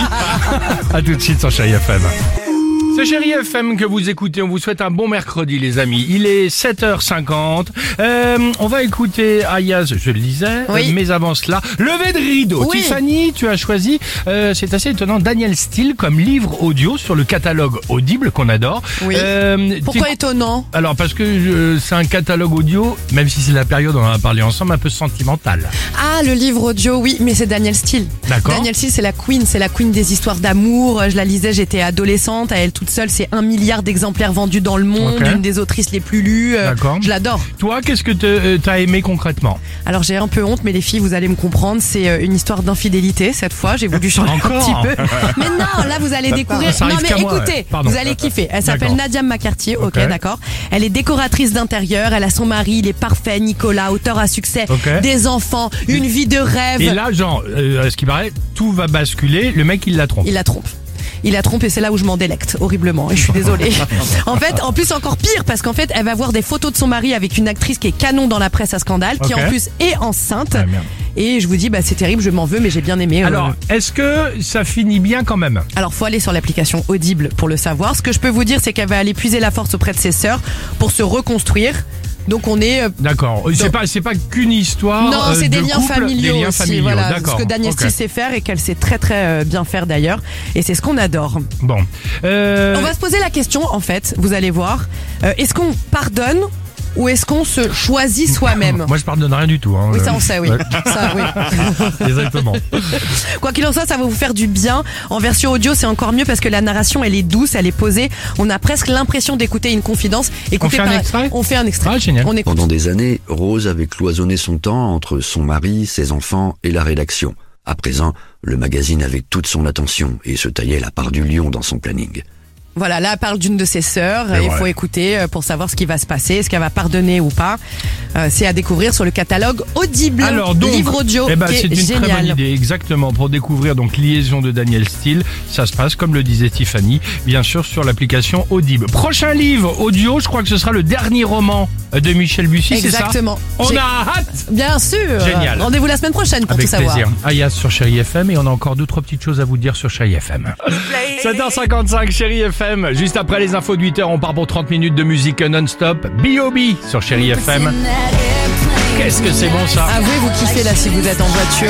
À tout de suite sur Chérie F M. C'est Chérie F M que vous écoutez, on vous souhaite un bon mercredi les amis. Il est sept heures cinquante, euh, on va écouter Ayaz, je le disais, Oui. euh, mais avant cela, lever de rideau. Oui. Tiffany, tu as choisi, euh, c'est assez étonnant, Daniel Steele comme livre audio sur le catalogue Audible qu'on adore. Oui. Euh, Pourquoi t'es- étonnant? Alors parce que euh, c'est un catalogue audio, même si c'est la période on en a parlé ensemble, un peu sentimental. Ah, le livre audio, oui, mais c'est Daniel Steele. D'accord. Daniel Steele, c'est la queen, c'est la queen des histoires d'amour. Je la lisais, j'étais adolescente, à elle toute seule, c'est un milliard d'exemplaires vendus dans le monde, Ok. une des autrices les plus lues. euh, D'accord. Je l'adore. Toi, qu'est-ce que te- euh, t'as aimé concrètement? Alors j'ai un peu honte, mais les filles, vous allez me comprendre, c'est euh, une histoire d'infidélité cette fois. J'ai voulu changer un Encore petit peu. Mais non, là vous allez découvrir. Ça Non arrive mais qu'à moi, écoutez, ouais. Pardon. vous allez kiffer. Elle s'appelle D'accord. Nadia McCarthy, ok, Ok. d'accord. Elle est décoratrice d'intérieur, elle a son mari, il est parfait, Nicolas, auteur à succès, Ok. des enfants, une vie de rêve. Et là, genre, euh, à ce qui paraît, tout va basculer. Le mec, il la trompe. Il la trompe. Il la trompe et c'est là où je m'en délecte horriblement et je suis désolée. En fait, en plus encore pire parce qu'en fait, elle va voir des photos de son mari avec une actrice qui est canon dans la presse à scandale, qui Ok. en plus est enceinte. Ah, merde. Et je vous dis, bah c'est terrible, je m'en veux, mais j'ai bien aimé. euh. Alors, est-ce que ça finit bien quand même? Alors, faut aller sur l'application Audible pour le savoir. Ce que je peux vous dire, c'est qu'elle va aller puiser la force auprès de ses sœurs pour se reconstruire. Donc on est euh, D'accord. C'est Donc- pas, c'est pas qu'une histoire. non, euh, c'est des de liens couple, familiaux des liens aussi, familiaux. voilà, D'accord. ce que Daniel Ok. Steele sait faire et qu'elle sait très très euh, bien faire d'ailleurs, et c'est ce qu'on adore. Bon. Euh, On va se poser la question en fait, vous allez voir, euh, est-ce qu'on pardonne ou est-ce qu'on se choisit soi-même? Moi, je pardonne rien du tout. Hein. Oui, ça on sait, oui. Ouais. Ça, oui. Exactement. Quoi qu'il en soit, ça va vous faire du bien. En version audio, c'est encore mieux parce que la narration, elle est douce, elle est posée. On a presque l'impression d'écouter une confidence. Écoutez fait un par- extrait On fait un extrait. Ah, génial. On écoute. Pendant des années, Rose avait cloisonné son temps entre son mari, ses enfants et la rédaction. À présent, le magazine avait toute son attention et se taillait la part du lion dans son planning. Voilà, là, elle parle d'une de ses sœurs. Et Il voilà. faut écouter euh, pour savoir ce qui va se passer, est-ce qu'elle va pardonner ou pas. Euh, c'est à découvrir sur le catalogue Audible. Alors donc, livre audio, eh ben, qui est c'est une génial. très bonne idée, exactement, pour découvrir donc Liaison de Daniel Steele. Ça se passe, comme le disait Tiffany, bien sûr sur l'application Audible. Prochain livre audio, je crois que ce sera le dernier roman de Michel Bussy, c'est ça? Exactement. On J'ai- a hâte. Bien sûr. Génial. Rendez-vous la semaine prochaine pour Avec tout savoir. plaisir. Ayaz sur Chérie F M et on a encore deux trois petites choses à vous dire sur Chérie F M. sept heures cinquante-cinq Chérie F M. Juste après les infos de huit heures, on part pour trente minutes de musique non-stop. B O B sur Chérie F M. Qu'est-ce que c'est bon ça? Avouez, vous kiffez là si vous êtes en voiture.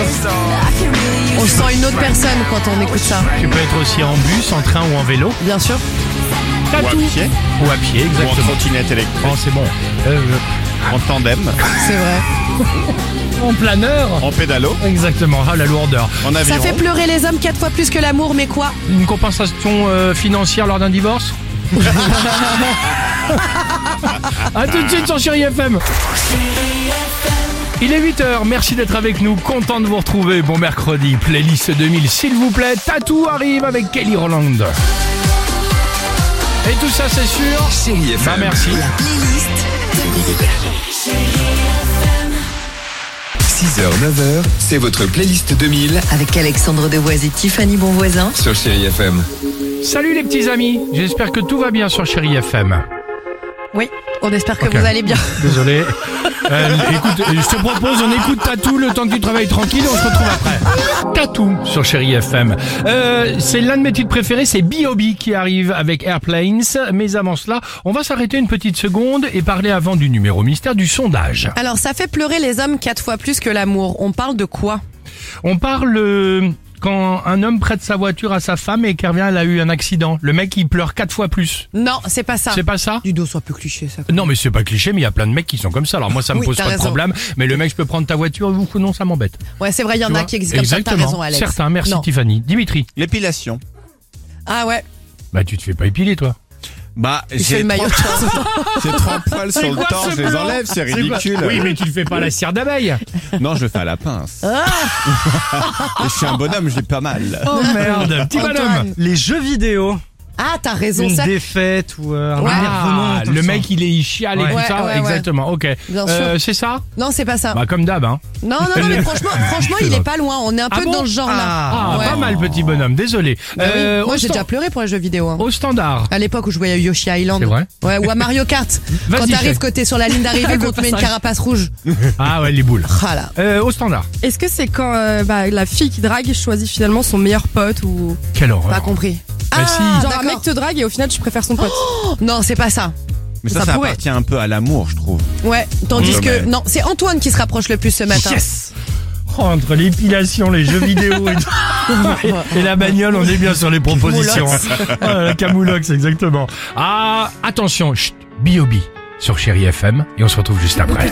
On sent une autre personne quand on écoute ça. Tu peux être aussi en bus, en train ou en vélo. Bien sûr. T'as Ou à tout. pied, Ou à pied, ou en exactement. trottinette électrique, Oh, c'est bon. Euh, en tandem, C'est vrai. en planeur. en pédalo, Exactement. Ah, la lourdeur. en Ça aviron. fait pleurer les hommes quatre fois plus que l'amour, mais quoi? Une compensation euh, financière lors d'un divorce. A tout de suite sur Chérie F M. Il est huit heures, merci d'être avec nous, content de vous retrouver, bon mercredi, playlist deux mille s'il vous plaît, Tatou arrive avec Kelly Rowland. Et tout ça c'est sûr. Chérie F M. Bah merci. six heures, neuf heures, c'est votre playlist deux mille Avec Alexandre Devoise et Tiffany Bonvoisin. sur Chérie F M. Salut les petits amis, j'espère que tout va bien sur Chérie F M. Oui, on espère que Ok. vous allez bien. Désolé. Euh, écoute, je te propose, on écoute Tatou le temps que tu travailles tranquille et on se retrouve après. Tatou sur Chérie F M. Euh, c'est l'un de mes titres préférés, c'est B O B qui arrive avec Airplanes. Mais avant cela, on va s'arrêter une petite seconde et parler avant du numéro mystère du sondage. Alors, ça fait pleurer les hommes quatre fois plus que l'amour. On parle de quoi? On parle euh, quand un homme prête sa voiture à sa femme et qu'elle revient, elle a eu un accident. Le mec, il pleure quatre fois plus. Non, c'est pas ça. C'est pas ça? Du dos, soit plus cliché, ça. Non, mais c'est pas cliché, mais il y a plein de mecs qui sont comme ça. Alors moi, ça me Oui, pose t'as pas de raison. problème. Mais le mec, je peux prendre ta voiture, ou non, ça m'embête. Ouais, c'est vrai, il y en Tu a vois? qui existent comme ça, t'as Exactement. raison, Alex. Certains, merci Non. Tiffany. Dimitri. L'épilation. Ah ouais, Bah, tu te fais pas épiler, toi. Bah, il fait j'ai le maillot de trois, temps. j'ai trois poils sur le quoi torse, ce je les plan enlève, c'est C'est quoi ridicule. Oui, mais tu le fais pas à la cire d'abeille. Non, je le fais à la pince. Ah. Et je suis un bonhomme, j'ai pas mal. Oh merde, petit Antoine. bonhomme. Les jeux vidéo, Ah, t'as raison, une ça. défaite ou euh, un Ouais. énervement. Ah, tout le ça. mec, il est il chiale et Ouais. tout Ouais, ça. ouais, ouais. Exactement, ok. Bien Euh, sûr. c'est ça? Non, c'est pas ça. Bah, comme d'hab, hein. Non, non, non, mais franchement, franchement, il est pas loin. On est un Ah peu bon dans ce genre-là. Ah, Ouais. pas mal, petit bonhomme, désolé. Bah oui. Euh, Moi, au, j'ai sta- déjà pleuré pour les jeux vidéo. Hein. au standard. À l'époque où je jouais à Yoshi Island. C'est vrai Ouais, ou à Mario Kart. Vas-y, Quand t'arrives chef. que t'es sur la ligne d'arrivée, qu'on te met une carapace rouge. Ah ouais, les boules. Ah là. Euh, au standard. Est-ce que c'est quand euh, bah, la fille qui drague choisit finalement son meilleur pote ou Quelle horreur. Pas compris. Bah si. genre un d'accord. mec te drague et au final tu préfères son pote? Non, c'est pas ça. Mais ça, Ça ça, pourrait. appartient un peu à l'amour, je trouve. Ouais, tandis Mmh. que Ouais. non, c'est Antoine qui se rapproche le plus ce matin. Yes. Oh, entre l'épilation, les jeux vidéo et, tout. et la bagnole, on est bien sur les propositions. Ah, la camoulox, exactement. Ah, attention, chut, B O B sur Chéri F M et on se retrouve juste après.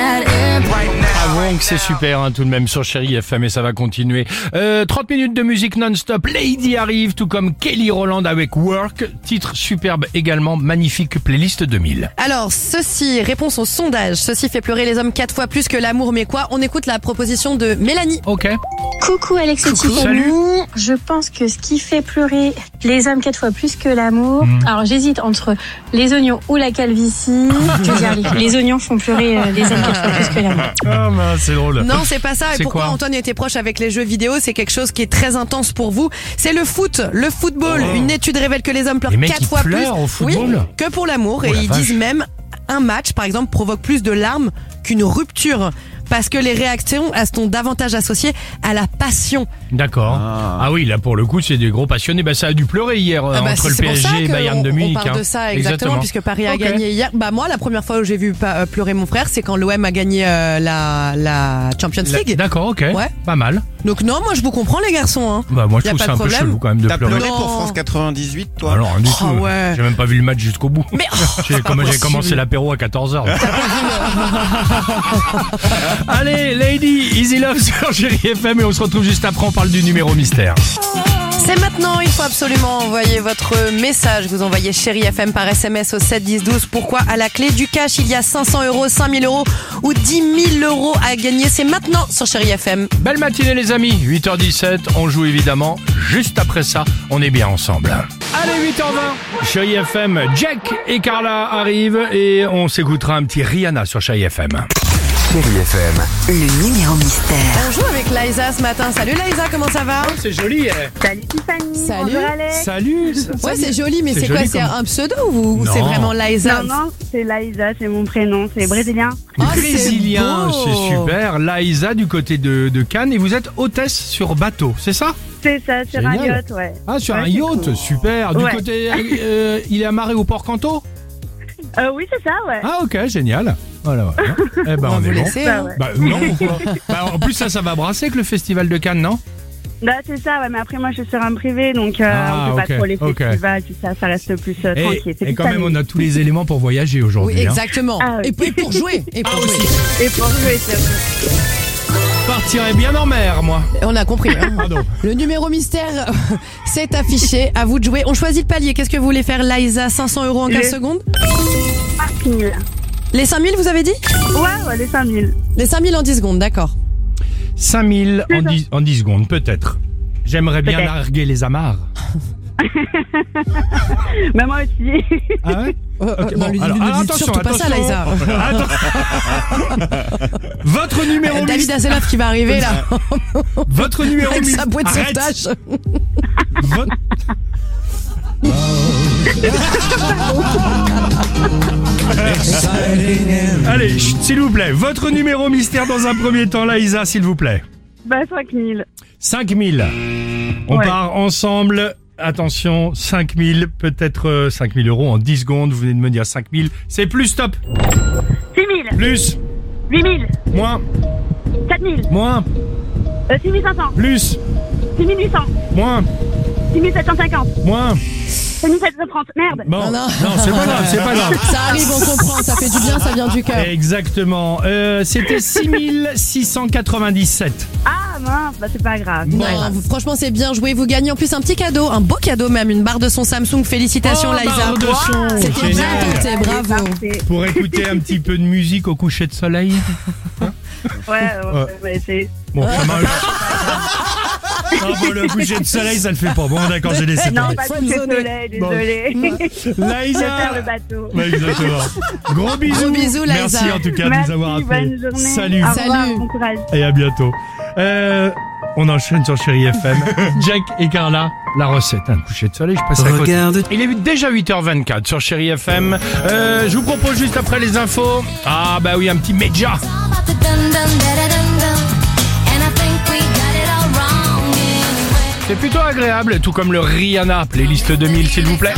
Avouons que c'est super hein, tout de même sur Chéri F M et ça va continuer. Euh, trente minutes de musique non-stop. Lady arrive, tout comme Kelly Rowland avec Work. Titre superbe également, magnifique playlist deux mille. Alors, ceci, réponse au sondage. Ceci fait pleurer les hommes quatre fois plus que l'amour, mais quoi? On écoute la proposition de Mélanie. Ok. Coucou Alex et Coucou, Tiffany. salut. Je pense que ce qui fait pleurer les hommes quatre fois plus que l'amour. Mm. Alors j'hésite entre les oignons ou la calvitie. Je veux dire, les, les oignons font pleurer euh, les hommes quatre fois plus que l'amour. Ah mince, c'est drôle. Non, c'est pas ça. Et C'est pourquoi quoi Antoine était proche avec les jeux vidéo? C'est quelque chose qui est très intense pour vous. C'est le foot, le football. Oh. Une étude révèle que les hommes pleurent Les mecs, quatre ils fois plus. pleurent au Oui, football que pour l'amour. Oh et la ils vache. disent même un match, par exemple, provoque plus de larmes qu'une rupture. Parce que les réactions elles sont davantage associées à la passion. D'accord. Ah. Ah. oui, là pour le coup, c'est des gros passionnés. Bah ça a dû pleurer hier euh, Ah bah, entre c'est le c'est P pour S ça G et que Bayern de on- Munich. On parle hein. de ça exactement, puisque Paris a Ok. gagné hier. Bah moi, la première fois où j'ai vu pa- euh, pleurer mon frère, c'est quand l'O M a gagné euh, la, la Champions La- League. D'accord, ok. Ouais. Pas mal. Donc non, moi je vous comprends les garçons. Hein. Bah moi je Y a trouve pas ça de un peu problème. chelou quand même de T'as pleurer. pleuré pour Non. France quatre-vingt-dix-huit, toi? Alors du Ah tout, ouais. j'ai même pas vu le match jusqu'au bout. Mais oh, J'ai c'est pas comment j'ai possible. commencé l'apéro à quatorze heures. Allez, Lady, Easy Love sur Chéri F M et on se retrouve juste après, on parle du numéro mystère. C'est maintenant, il faut absolument envoyer votre message. Vous envoyez Chéri F M par S M S au sept dix douze. Pourquoi? À la clé du cash, il y a cinq cents euros, cinq mille euros ou dix mille euros à gagner. C'est maintenant sur Chéri F M. Belle matinée les amis, huit heures dix-sept, on joue évidemment. Juste après ça, on est bien ensemble. Allez, huit heures vingt, Chéri F M, Jack et Carla arrivent et on s'écoutera un petit Rihanna sur Chéri F M. Chéri F M. Le numéro mystère. On joue avec Liza ce matin. Salut Liza, comment ça va? C'est joli, eh. Salut Tiffany. Salut. Bonjour Alex. Salut. Ouais, c'est joli, mais C'est c'est quoi? joli C'est comme- un pseudo ou Non. c'est vraiment Liza? Non, non, c'est Liza, c'est mon prénom, c'est brésilien. Oh, c'est Brésilien, beau. c'est super. Liza du côté de, de Cannes et vous êtes hôtesse sur bateau, c'est ça? C'est ça, sur Génial. un yacht, ouais. Ah, sur Ouais, un c'est yacht, cool. super. Du Ouais. côté, euh, il est amarré au port Canto? Euh, oui, c'est ça, ouais. Ah, ok, génial. Voilà, voilà. Eh ben, On va on vous est bon. laisser, Bah, hein. ouais. Bah, non, pourquoi? Bah, en plus, ça, ça va brasser avec le festival de Cannes, non? Bah, c'est ça, ouais, mais après, moi, je suis sur un privé, donc euh, Ah, on fait ok, pas trop les ok. festivals, tout ça, ça reste plus euh, Et, tranquille. C'est et plus quand même, famille. on a tous les éléments pour voyager Oui, aujourd'hui. hein. exactement. Ah oui. Et, et pour jouer. Et pour jouer. Et pour jouer, c'est Partirais bien en mer, moi. On a compris. Hein. Pardon. Le numéro mystère s'est affiché. À vous de jouer. On choisit le palier. Qu'est-ce que vous voulez faire, Liza? cinq cents euros en quinze Les- secondes? cinq mille. Les cinq mille, vous avez dit? Ouais, ouais, les cinq mille. Les cinq mille en dix secondes, d'accord. cinq mille en dix, en dix secondes, peut-être. J'aimerais bien Peut-être. larguer les amarres. Bah, moi aussi. Ah ouais? Euh, Ok, non, bon, lui, alors, lui, lui alors, dites attention, surtout pas ça, attention. Liza. Attends. Votre numéro David mystère. Hasselhoff qui va arriver là Votre numéro avec sa mystère. bouée de Arrête. sauvetage. Votre... Allez, chut, s'il vous plaît. Votre numéro mystère dans un premier temps, Liza, s'il vous plaît. Bah, cinq mille. cinq mille. On Ouais. part ensemble. Attention, cinq mille, peut-être euh, cinq mille euros en dix secondes. Vous venez de me dire cinq mille. C'est plus, stop. six mille. Plus, huit mille. moins, sept mille. moins, Euh, six mille cinq cents. plus, six mille huit cents. Moins. six mille sept cent cinquante. Moins. sept mille sept cent trente. Merde. Bon, Non, non, non. c'est pas grave, c'est pas grave. Ça arrive, on comprend, ça fait du bien, ça vient du cœur. Exactement. Euh, c'était six mille six cent quatre-vingt-dix-sept. Ah mince, bah c'est pas grave. Non, vous- franchement, c'est bien joué. Vous gagnez en plus un petit cadeau, un beau cadeau même, une barre de son Samsung. Félicitations, Oh, Liza. barre de son, C'était bien génial. tenté, bravo. Parfait. Pour écouter un petit peu de musique au coucher de soleil. Ouais, ouais, ouais, c'est... Bon, ça marche. Non, bon, le coucher de soleil, ça le fait pas. Bon, d'accord, j'ai laissé Non, tomber. pas coucher de soleil, désolé. Je perds Liza. le bateau. Ouais, exactement. Gros bisous. Gros bisous, Liza. Merci en tout cas de Merci, nous avoir appelés. bonne journée. Salut. Au revoir, Salut. bon courage. Et à bientôt. Euh, on enchaîne sur Chérie F M. Jack et Carla, la recette. Un coucher de soleil, je passe à côté. Regarde. Il est déjà huit heures vingt-quatre sur Chérie F M. Euh, je vous propose juste après les infos. Ah bah oui, un petit Medja. C'est plutôt agréable, tout comme le Rihanna, playlist deux mille s'il vous plaît.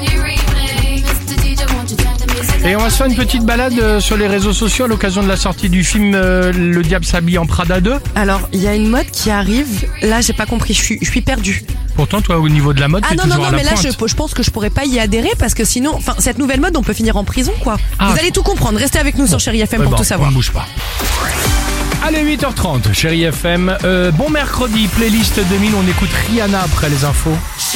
Et on va se faire une petite balade euh, sur les réseaux sociaux à l'occasion de la sortie du film euh, Le Diable s'habille en Prada deux. Alors, il y a une mode qui arrive. Là, j'ai pas compris. Je suis, je suis perdue. Pourtant, toi, au niveau de la mode, Ah t'es non, non, toujours non, à la mais là, pointe. je, je pense que je pourrais pas y adhérer parce que sinon, enfin, cette nouvelle mode, on peut finir en prison, quoi. Ah. Vous allez tout comprendre. Restez avec nous sur Chérie F M Ouais, pour bon, tout savoir. On ne bouge pas. Allez, huit heures trente, Chérie F M. Euh, bon mercredi, playlist deux mille. On écoute Rihanna après les infos.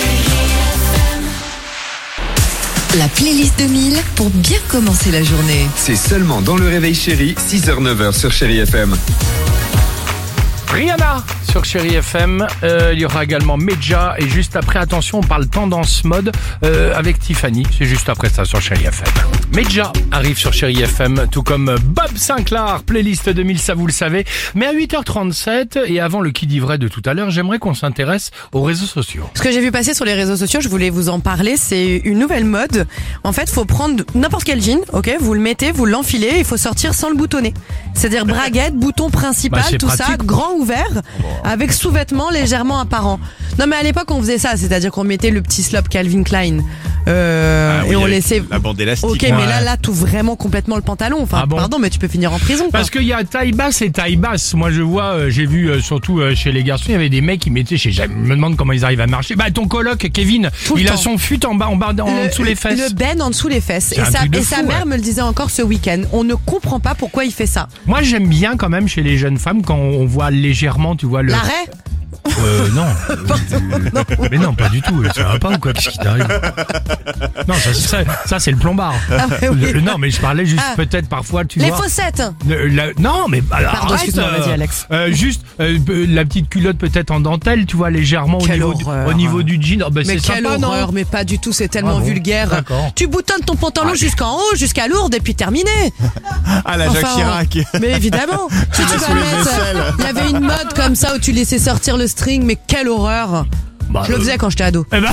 La playlist deux mille pour bien commencer la journée. C'est seulement dans le réveil chéri, six heures neuf heures sur Chérie F M. Rihanna sur Chérie F M. Euh, il y aura également Medja. Et juste après, attention, on parle tendance mode euh, avec Tiffany. C'est juste après ça sur Chérie F M. Medja arrive sur Chérie F M, tout comme Bob Sinclair, playlist deux mille, ça vous le savez. Mais à huit heures trente-sept, et avant le qui dit vrai de tout à l'heure, j'aimerais qu'on s'intéresse aux réseaux sociaux. Ce que j'ai vu passer sur les réseaux sociaux, je voulais vous en parler, c'est une nouvelle mode. En fait, faut prendre n'importe quel jean, ok, vous le mettez, vous l'enfilez, il faut sortir sans le boutonner. C'est-à-dire braguette, bouton principal, Bah, c'est tout ça, pratique. grand ouvert, avec sous-vêtements légèrement apparents. Non mais à l'époque, on faisait ça, c'est-à-dire qu'on mettait le petit slop Calvin Klein euh, Ah oui, et on avec laissait. la bande élastique. Ok, Ouais. mais là, là, tout vraiment complètement le pantalon. Enfin, Ah bon pardon, mais tu peux finir en prison. Quoi. Parce qu'il y a taille basse et taille basse. Moi, je vois, euh, j'ai vu euh, surtout euh, chez les garçons, il y avait des mecs qui mettaient, je sais jamais, je me demande comment ils arrivent à marcher. Bah, ton coloc, Kevin, Tout le il a temps. son fut en bas, en bas, en Le- dessous les fesses. Le ben en dessous les fesses. C'est Et, un sa, truc de et fou, sa mère ouais. me le disait encore ce week-end. On ne comprend pas pourquoi il fait ça. Moi, j'aime bien quand même chez les jeunes femmes quand on voit légèrement, tu vois, le. L'arrêt Euh, non. Mais non, pas du tout. Ça va pas ou quoi? Qu'est-ce qui t'arrive? Non, ça, ça, ça, c'est le plombard. Ah ouais, oui. Le- non, mais je parlais juste Ah. peut-être parfois, tu Les vois. fossettes. Le- la- non, mais alors, Pardon, arrête, excuse-moi, euh, vas-y, Alex. euh, juste euh, euh, la petite culotte peut-être en dentelle, tu vois, légèrement au Quelle niveau, du, horreur. au niveau du jean. Oh, bah, Mais c'est quelle sympa, horreur, non? mais pas du tout, c'est tellement Ah bon vulgaire. D'accord. Tu boutonnes ton pantalon jusqu'en haut, jusqu'à Lourdes, et puis terminé. Ah, la Jacques Enfin, Chirac. Mais évidemment. Si tu vas sous les mettre, aisselles. il y avait une mode comme ça où tu laissais sortir le string, mais quelle horreur. Bah, Je le euh, faisais quand j'étais ado. Eh ben...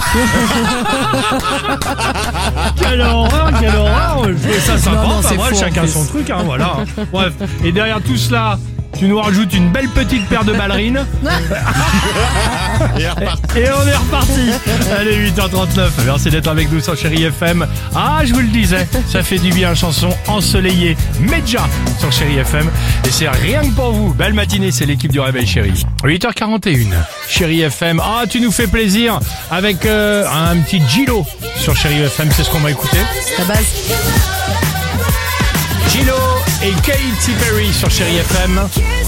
quelle horreur, quelle horreur. Je trouvais ça sympa. Non, non, Enfin, c'est bref, faux, en chacun plus. son truc, hein, voilà. Bref. Et derrière tout cela, tu nous rajoutes une belle petite paire de ballerines. Et reparti. Et on est reparti. Allez, huit heures trente-neuf. Merci d'être avec nous sur Chérie F M. Ah, je vous le disais, ça fait du bien, chanson ensoleillée. Medja sur Chérie F M. Et c'est rien que pour vous. Belle matinée, c'est l'équipe du Réveil Chérie. huit heures quarante et une. Chérie F M. Ah, tu nous fais plaisir avec euh, un petit Gilo sur Chérie F M. C'est ce qu'on va écouter. La base. Gilo et Katy Perry sur Chérie F M.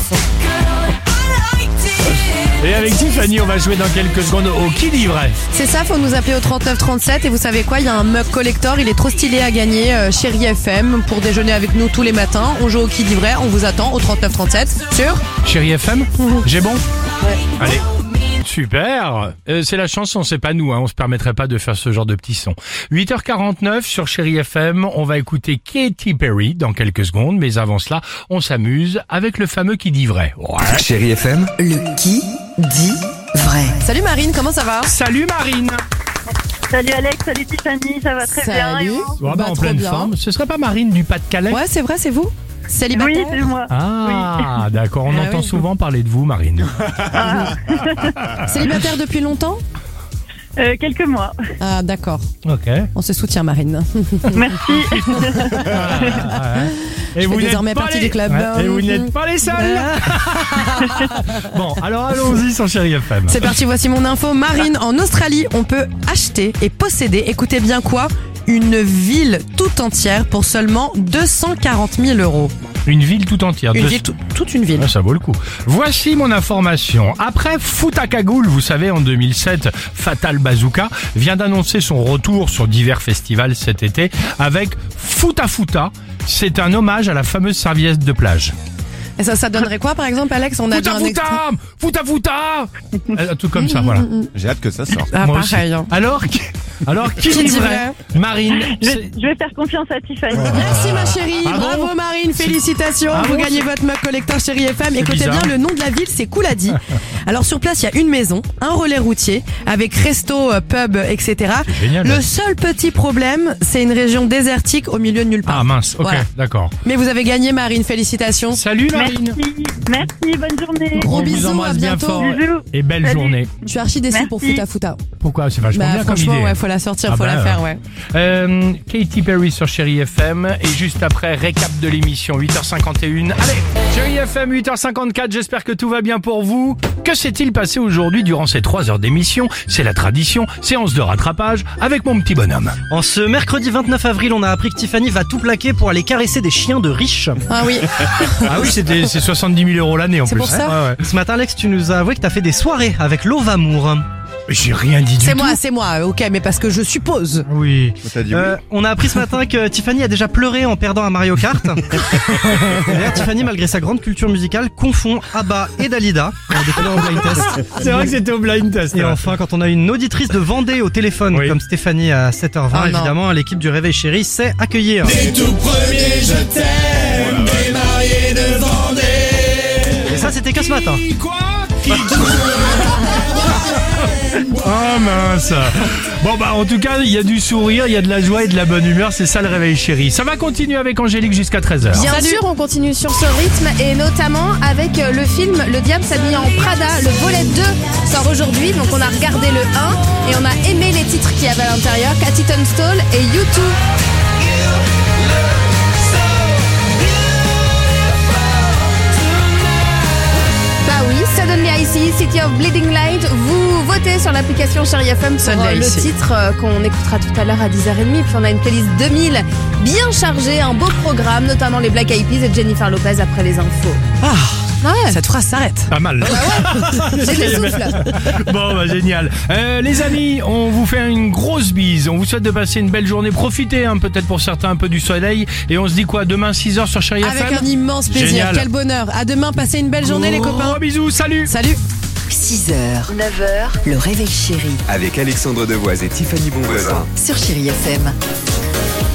Et avec Tiffany, on va jouer dans quelques secondes au qui dit vrai. C'est ça, faut nous appeler au trente-neuf trente-sept et vous savez quoi, il y a un mug collector, il est trop stylé à gagner, euh, Chérie F M, pour déjeuner avec nous tous les matins. On joue au qui dit vrai, on vous attend au trente-neuf trente-sept sur Chérie F M, j'ai bon? Ouais. Allez. Super. Euh, c'est la chanson, c'est pas nous, hein. On se permettrait pas de faire ce genre de petits sons. huit heures quarante-neuf sur Chérie F M, on va écouter Katy Perry dans quelques secondes, mais avant cela, on s'amuse avec le fameux qui dit vrai. Ouais. Chérie F M, Le qui dit vrai. Salut Marine, comment ça va? Salut Marine. Salut Alex, salut Tiffany, ça va très bien. et Salut. vous Ouais, bah, Bah, en trop pleine bien. forme. Ce serait pas Marine du Pas-de-Calais? Ouais, c'est vrai, c'est vous? Célibataire? Oui, c'est moi. Ah, d'accord, on Ah entend oui. souvent parler de vous, Marine. Célibataire depuis longtemps? Euh, quelques mois. Ah d'accord, Ok. on se soutient Marine. Merci. Ah, ouais. Et Je vous fais n'êtes désormais pas partie les... du club. Ouais, et vous n'êtes pas les seuls. Bon, alors allons-y sur Chérie F M. C'est parti, voici mon info. Marine, en Australie, on peut acheter et posséder, écoutez bien quoi, une ville tout entière pour seulement deux cent quarante mille euros. Une ville tout entière. Une de... ville, tout- toute une ville. Ah, ça vaut le coup. Voici mon information. Après Foot à cagoule, vous savez, en deux mille sept, Fatal Bazooka vient d'annoncer son retour sur divers festivals cet été avec Fouta Fouta. C'est un hommage à la fameuse serviette de plage. Et ça, ça donnerait quoi, par exemple, Alex? On a Fouta déjà un extrait. Fouta Fouta Fouta Un truc comme ça, voilà. J'ai hâte que ça sorte. Ah, Moi pareil. aussi. hein. Alors, qui- alors qui, Qui dit dit vrai Marine. Je, c'est- je vais faire confiance à Tiffany. Merci ma chérie, Ah bon bravo Marine, félicitations, Ah vous bon, gagnez c'est- votre mug collector Chérie F M. Écoutez bizarre. bien, le nom de la ville c'est Kouladi. Alors sur place il y a une maison, un relais routier avec resto, euh, pub, et cetera. C'est génial. Le seul petit problème c'est une région désertique au milieu de nulle part. Ah mince, ok, Voilà. d'accord. Mais vous avez gagné Marine, félicitations. Salut Marine. Merci, merci, bonne journée. Gros On vous bisous, embrasse à bien bientôt. fort Bisous. et belle Salut. journée. Je suis archi déçue Merci. pour Fouta Fouta. Pourquoi? C'est vachement Bah bien comme franchement idée. ouais, faut la sortir, Ah faut bah, la faire ouais. Euh, Katy Perry sur Chérie F M et juste après récap de l'émission huit heures cinquante et une. Allez, Chérie F M huit heures cinquante-quatre, j'espère que tout va bien pour vous. Que s'est-il passé aujourd'hui durant ces trois heures d'émission? C'est la tradition, séance de rattrapage avec mon petit bonhomme. En ce mercredi vingt-neuf avril, on a appris que Tiffany va tout plaquer pour aller caresser des chiens de riches. Ah oui, Ah oui, c'était c'est soixante-dix mille euros l'année en C'est plus. pour ça Ouais, ouais. Ce matin, Alex, tu nous as avoué que t'as fait des soirées avec Lovamour. J'ai rien dit du c'est tout. moi, c'est moi, ok, mais parce que je suppose. Oui. T'as dit Euh, on a appris ce matin que Tiffany a déjà pleuré en perdant à Mario Kart. D'ailleurs, Tiffany, malgré sa grande culture musicale, confond ABBA et Dalida. On a découvert en blind test. C'est vrai que c'était au blind test. Et enfin, quand on a une auditrice de Vendée au téléphone, Oui. comme Stéphanie à sept heures vingt, Oh non. évidemment, l'équipe du Réveil Chéri sait accueillir. Et ça, c'était que ce matin. Quoi? Oh mince. Bon bah en tout cas il y a du sourire, il y a de la joie et de la bonne humeur, c'est ça le réveil chéri. Ça va continuer avec Angélique jusqu'à treize heures. Bien sûr, on continue sur ce rythme et notamment avec euh, le film Le Diable s'habille en Prada. Le volet deux sort aujourd'hui, donc on a regardé le un et on a aimé les titres qu'il y avait à l'intérieur, Cathy Tunstall et U deux. Bah oui, Suddenly I See, City of Bleeding Light. Vous votez sur l'application Chérie F M pour Suddenly euh, I le See. titre euh, qu'on écoutera tout à l'heure à dix heures trente. Puis on a une playlist deux mille bien chargée, un beau programme, notamment les Black Eyed Peas et Jennifer Lopez après les infos. Ah, Ouais, cette phrase s'arrête. Pas mal. j'ai des souffles. Bon bah génial. Euh, les amis, on vous fait une grosse bise. On vous souhaite de passer une belle journée. Profitez hein, peut-être pour certains un peu du soleil. Et on se dit quoi demain six heures sur Chérie F M. Avec un immense plaisir, Génial. quel bonheur. À demain, passez une belle journée les copains. Gros bisous, salut. Salut. six heures, neuf heures, le Réveil Chéri Avec Alexandre Devoise et Tiffany Bonvoisin. sur Chéri F M.